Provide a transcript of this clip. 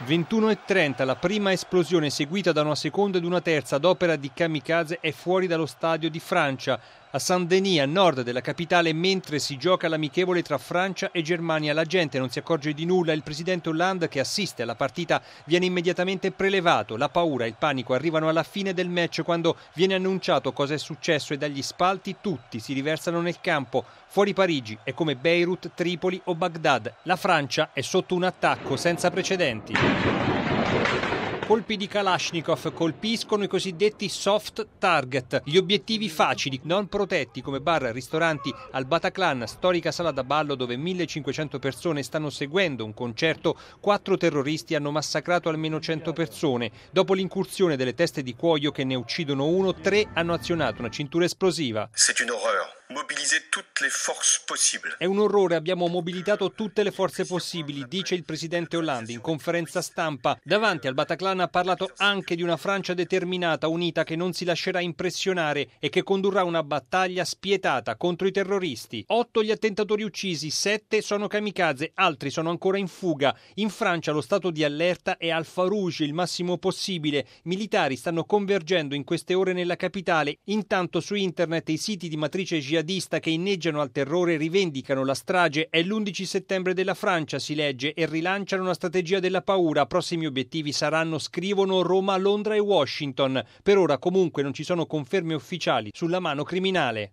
21:30, la prima esplosione seguita da una seconda ed una terza ad opera di kamikaze è fuori dallo stadio di Francia, a Saint-Denis, a nord della capitale, mentre si gioca l'amichevole tra Francia e Germania. La gente non si accorge di nulla, il presidente Hollande che assiste alla partita viene immediatamente prelevato. La paura e il panico arrivano alla fine del match quando viene annunciato cosa è successo e dagli spalti tutti si riversano nel campo. Fuori Parigi è come Beirut, Tripoli o Baghdad. La Francia è sotto un attacco senza precedenti. Colpi di Kalashnikov colpiscono i cosiddetti soft target, gli obiettivi facili, non protetti come bar, ristoranti. Al Bataclan, storica sala da ballo dove 1500 persone stanno seguendo un concerto, 4 terroristi hanno massacrato almeno 100 persone. Dopo l'incursione delle teste di cuoio che ne uccidono uno, 3 hanno azionato una cintura esplosiva. C'est une horreur. Mobiliser toutes les forces possibles. È un orrore, abbiamo mobilitato tutte le forze possibili, dice il presidente Hollande in conferenza stampa. Davanti al Bataclan ha parlato anche di una Francia determinata, unita, che non si lascerà impressionare e che condurrà una battaglia spietata contro i terroristi. 8 gli attentatori uccisi, 7 sono kamikaze, altri sono ancora in fuga. In Francia lo stato di allerta è al Farouge, il massimo possibile. Militari stanno convergendo in queste ore nella capitale. Intanto su internet i siti di matrice jihadista che inneggiano al terrore rivendicano la strage. È l'11 settembre della Francia, si legge, e rilanciano una strategia della paura. Prossimi obiettivi saranno, scrivono, Roma, Londra e Washington. Per ora comunque non ci sono conferme ufficiali sulla mano criminale.